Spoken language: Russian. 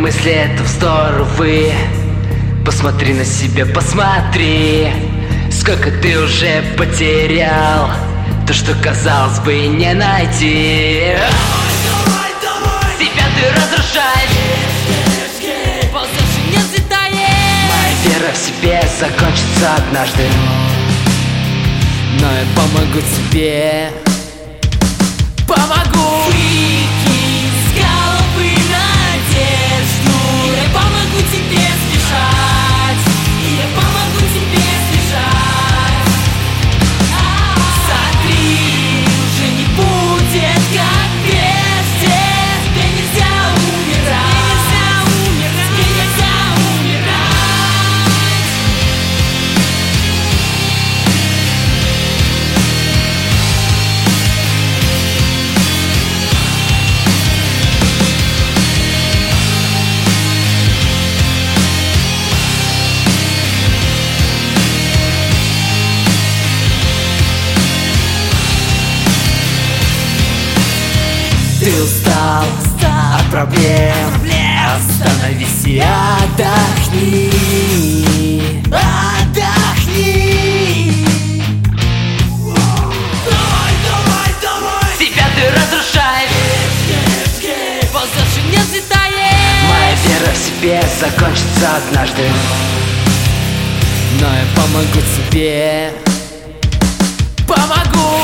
мысли это здоровые. Посмотри на себя, посмотри, сколько ты уже потерял. То, что казалось бы не найти. Себя ты разрушаешь, ползешь и не взлетаешь. Моя вера в себе закончится однажды, но я помогу тебе. Помогу! Выкинь с головы надежду. Я помогу тебе сбежать. Я помогу тебе сбежать. Смотри, уже не будет как прежде. Тебе нельзя умирать. Тебе нельзя умирать. Ты устал от проблем, остановись и отдохни. Отдохни. Давай. Себя ты разрушаешь, Ползешь и не взлетаешь. моя вера в себе закончится однажды, но я помогу тебе. Помогу!